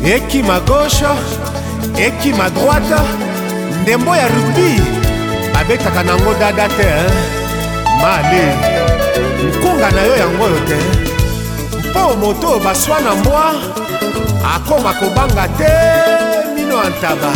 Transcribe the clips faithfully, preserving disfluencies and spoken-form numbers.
Équipe à gauche, équipe à droite, ndembo ya rugby, babetaka nango dada te, male, nkunga na yo yango yo te, mpo moto baswa na mbwa, akoma kobanga te, mino antaba.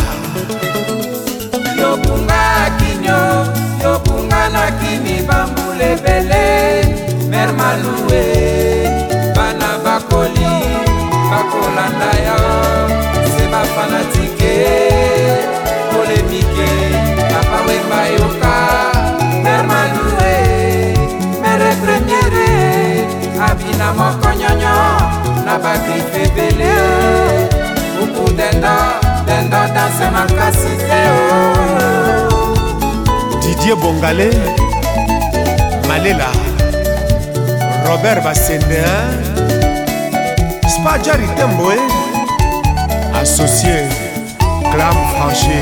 Yokunga kinyo, yokunga na kini bambule bele, mer maloué, bana bakoli, bakolanda yo, se ba fanatike, polémique, papa wemba yoka, mer maloué, mere premiere, abina moko nyonyo, na bakrife bele, uku denda, denda danse makasi teo. Didier Bongalé, Malela, Robert Bassende, Spadjari Temboé, associé, Clam Franché.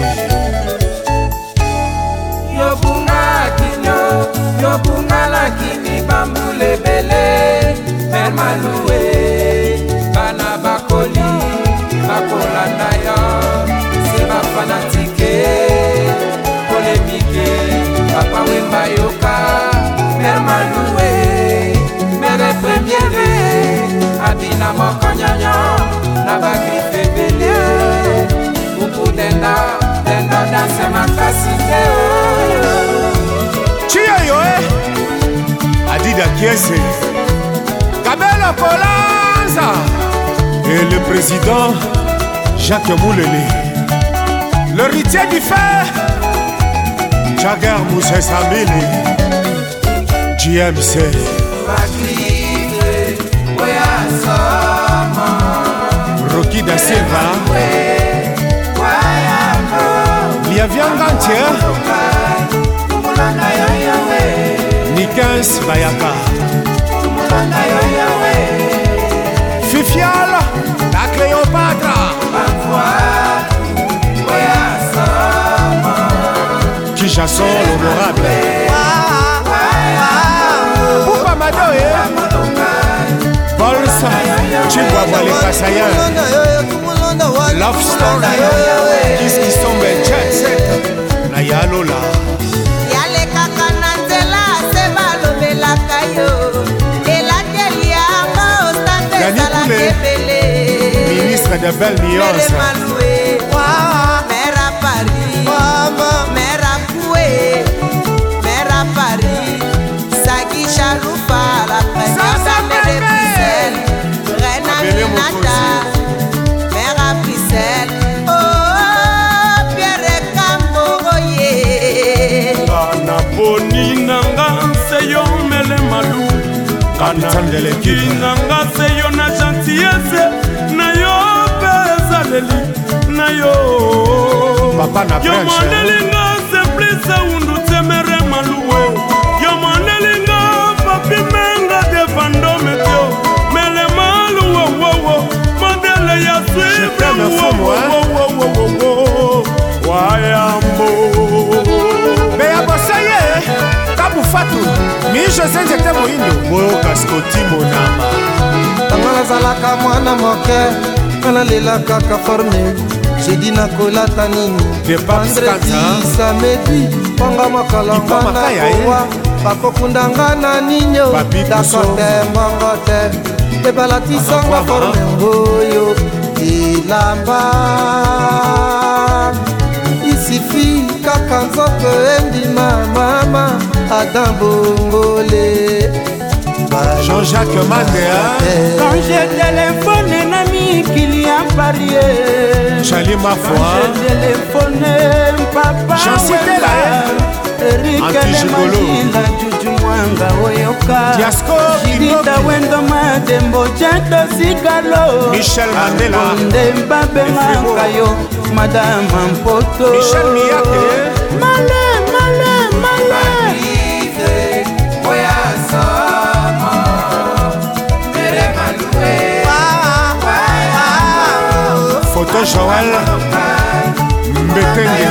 Yobunga kinyo, yobunga la kini bambule bele, mer maloué, bana bakoli, bakolanda yo, se ba fanatike, polémique, papa wemba yoka, mer maloué, mere premiere, abina moko nyonyo, na bagrife bele, uku denda, denda danse makasi teo. Chia yo eh, Adida Kiese, Kabela Polanza, et le président Jacques Moulele, l'héritier du fer, Jagger Moussa Samili, J M C. Rocky da Silva, Liaviangantia, Nikens Bayaka, Fifial, la Cléopatra, Kijasson l'honorable, Poupa Madoé, Bolsa, Chibwa les Kassayan, Love Story, Qu'est-ce qui sont belles jet set, Nayalola. Yale kaka nanzela seba lobela kayo, elateli amo ostante sala kebele. Ministre de belle nuance. Mere maloué, mera Paris, mera Koué, mera Paris, Sagi Charoupa, la princesse de Bruxelles, Reine Aminata, mera Bruxelles, oh Pierre Camboye. Kana poni nanga seyo mele malou, kana leki nanga seyo na gentillesse, na yo bezaleli, na yo. Papa na yo monelinga simplice undu temere maloué, yo monelinga papi menga defando meteo, mele malou wo wo wo, modele ya suivre wo wo wo wo wo wo, wayambo. Fatu, mi José Nzete Moindo, Boyo Kaskoti Monama. Tangala zalaka mwana moke, kana lela kaka forme. Jeudi na kolata nini? Vendredi, samedi, panga makala ngana kowa. Bako kundanga na ninyo, dakote mangote. Ebalati sanga forme ngoyo, ilamba. Isifi kaka nzoko endima mama. Adam Bongolé, Jean-Jacques Mandéa. Quand j'ai téléphoné, Nami Kylian Parier. Charlie Mafoi. J'ai téléphoné, papa. J'en citais là. Eric Lemagila, Juju Mwanga Oyoka. Diasco, Jidita Wendo Madembo, Jento Sigalo. Michel Mandela. Ndemba Benga yo, Madame Mpoto. Michel Miyake. Malé, malé, malé. Photo Joël Mbetenge.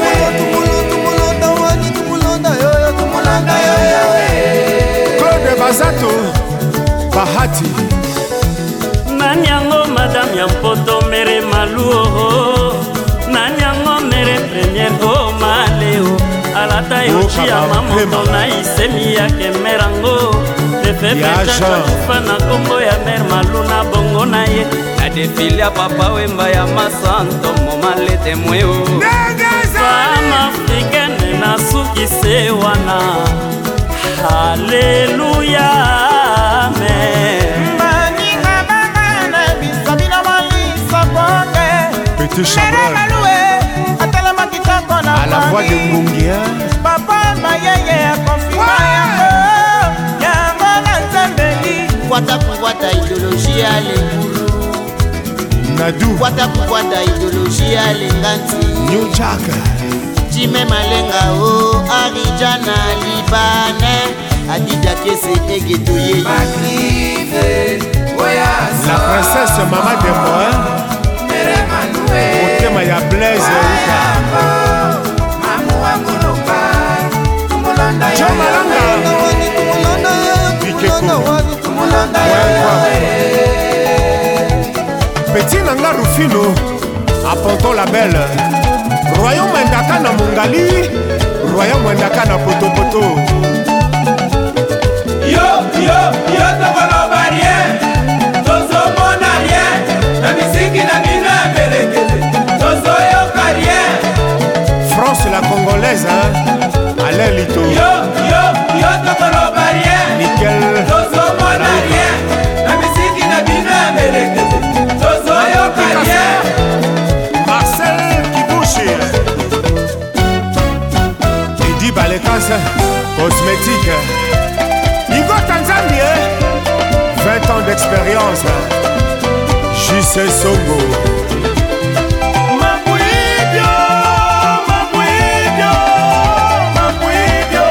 Claude Bazato Bahati. Nyango madame ya mpoto mere maluo nanyango mere premier o maleo alata yochi ya mamoto na isemi yake merango efepecacalufa na kombo ya mer malu na bongo na ye na defile ya papa wemba ya masanto momalete mweo fama africaine na sukise wana haleluya amen baninga bangana bisa bino molisa bonge Petit Chabrol atalama kitoko na à la voix de Ngungia papa mayeye akonfirma yango yango na nzambeli kwata kukwata ideologie ya lenguru Nadu kwata kukwata ideologie ya lenganti New Jack Jime Malenga o Arijana Libane Adida Kese Egetoye La princesse Mama de Moin Otema ya Blaise John Malanga Petit Nanga Rufino Aponto la belle Royaume Mwendaka na Mongali Royaume Mwendaka na Potopoto Yo, yo, yo tokoloba rien tozomona rien na misiki na bino ya belekele tozoyoka rien France la Congolaise hein? Alain Lito Yo, yo, yo tokoloba rien Nickel tozomona rien na misiki na bino ya belekele tozoyoka rien Marcel Kibouchi Edi Balekasa Cosmétique Igo Tanzanie vingt ans d'expérience J C Songo Mabuibyo, mabuibyo, mabuibyo.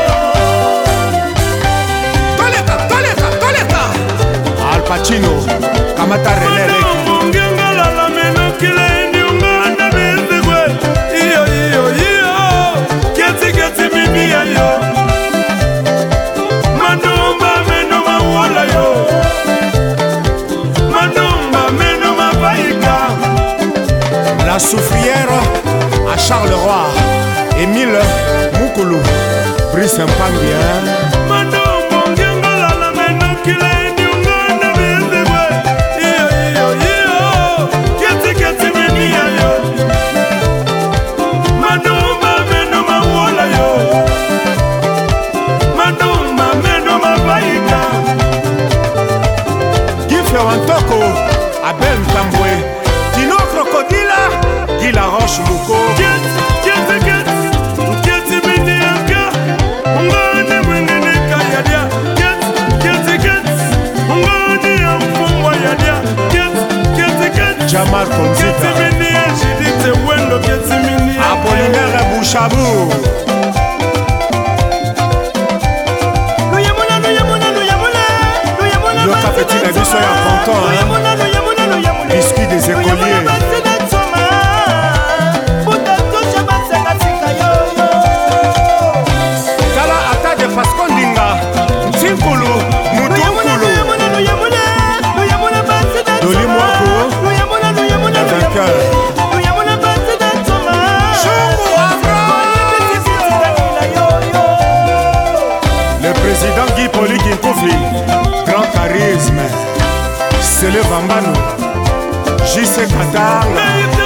Toleka, toleka, toleka Al Pacino Kamata Relele Mungengala la menokile ndiungana bizigwe. Iyo, iyo, iyo. Keti, keti, mimi ya yo. Manumba meno mawala yo. Manumba meno mabaika. La Soufrière à Charleroi Émile Moukoulou Brice Mpambia Manumba ngengala la menokile ndiungana bizigwe. Iyo, iyo, iyo. Keti, keti, mimi ya yo. Manumba meno mawala yo. Manumba meno mabaika. Guy Wantoko Abel Tambwe Dino Crocodile Guy Laroche Mouko Get, get, get, get mini aka. Ngane mwingine kayadia. Get, get, get. Ngane amfungwa yadia. Get, get, get. Jamal Get Konzita mini ejidite wendo get mini aka. Apollinaire Bouchabou Luyamuna, luyamuna, luyamuna. Luyamuna, Le cafetier de Bissau ya Ponton hein? luyamuna, luyamuna, luyamuna. Biscuit des écoliers Kala ata de Pascondinga Ntinkulu Mutunkulu Doli Mwako Le vainqueur Chungu Afra Le président Guy Poli Kinkoufi Grand charisme C'est le Bambano J C Katanga